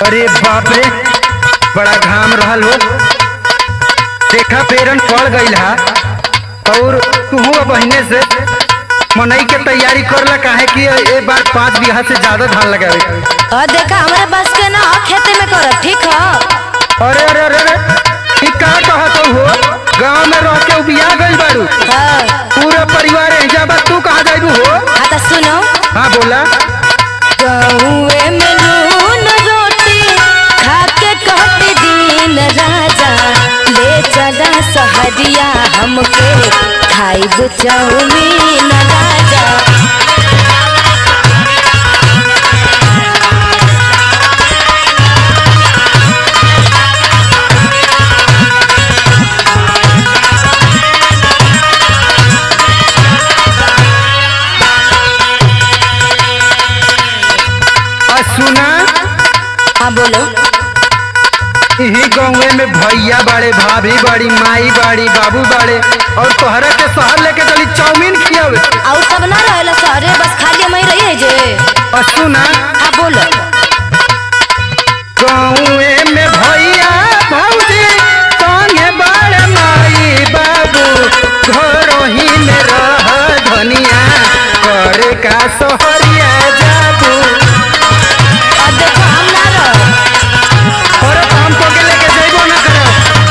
अरे बाप रे, बड़ा घाम रहल हो। देखा पेरन पड़ गई हा और तू बहने से मनई के तैयारी करला काहे कि ए बार 5 बीघा से ज्यादा धान लगावे। और देखा हमारे बस के ना खेती में कर ठीक है। अरे अरे अरे अरे का कहत हो, गांव में रह के उबिया गई बारू। हाँ। पूरा परिवार है जाबा, तू कहाँ जाइबू हो? हाँ तो सुनो। हाँ बोला। गाँवे में नून रोटी खा के कहते दिन राजा ले चला सहरिया हमके खाइब चाउमीन राजा। सुना। हाँ बोलो। यही गाँव में भैया बड़े, भाभी बड़ी, माई बड़ी, बाबू बड़े और तोहरा के शहर लेके चली चाउमीन खियावे। और सब ना रहेला शहरे, बस खाली मैं रही है जे। और सुना। हाँ बोलो। गाँव में भैया भौजी संगे बड़े माई बाबू घरों ही में रह धनिया करे का शहरिया जाबू। देखो हम ना रहो। और हम तो के लेके जाइबो ना करो।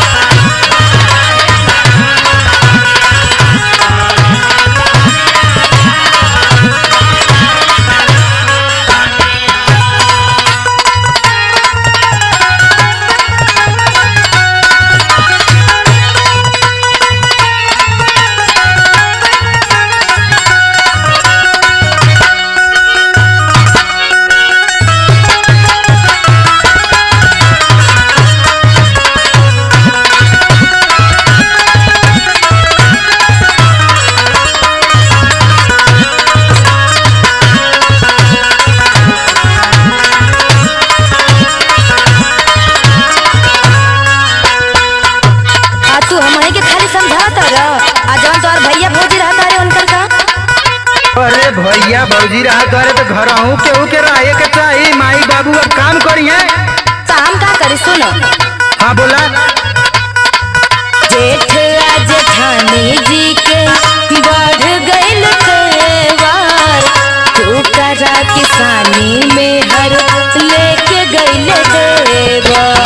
भैया भौजी रहा करे तो घर केहू के रहे के चाहिए। माई बाबू अब काम करिए तो हम का करी सुनो। हाँ बोला। जेठ जेठानी जी के बढ़ गइल तेवार तू करा किसानी में हर लेके गइल देवर।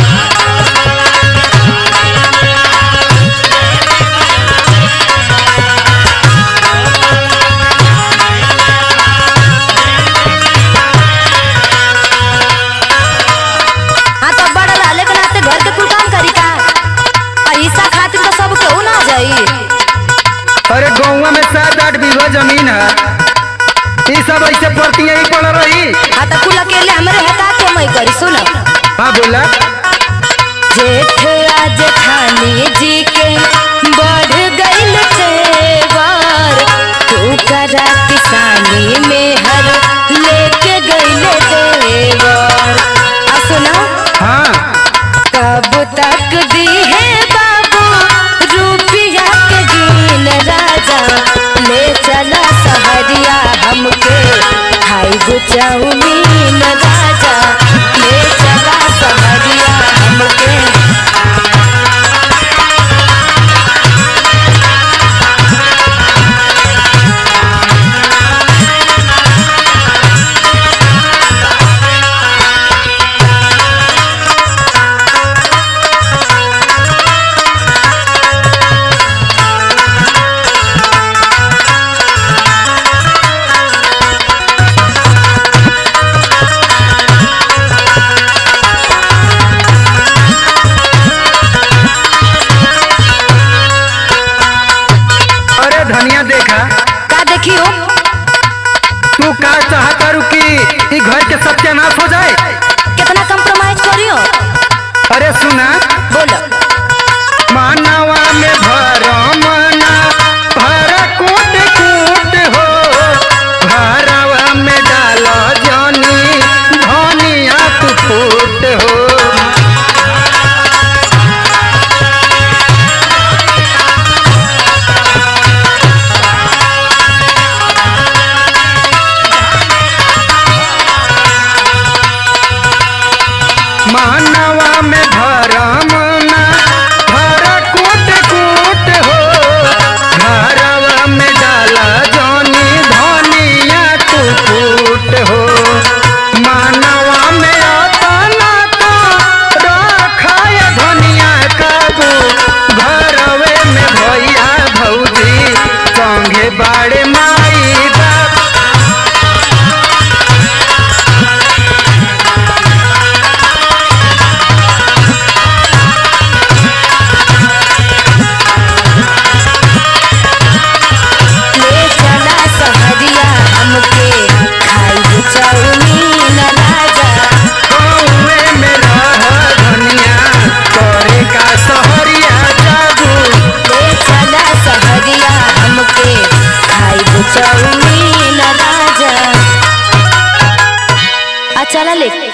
अरे गौवा में 7-8 बीघा जमीन है, ये सब ऐसे पड़ती ही पड़ रही। हाँ तो कुल अकेले हमारे हटा के मैं करी सुनो। हाँ बोला। जेठ जेठानी जी के बढ़ गइल तेवार तू करा किसानी में हर लेके गइल देवर। आ सुनो। हाँ। कब तक दी है बाबू रुपया के गिन राजा ले चला सहरिया हमके खाइब चाउमीन राजा ले चला सहरिया हमके। धनिया देखा का देखियो। तू का चाहता रुकी घर के सत्यानाश हो जाए। कितना कंप्रोमाइज करियो। अरे सुना। बोलो। मानवा में भरमना भर कूट कूट हो भरवा में डाल जनी धनिया तू फूट हो। जमीन राजा। आ चला ले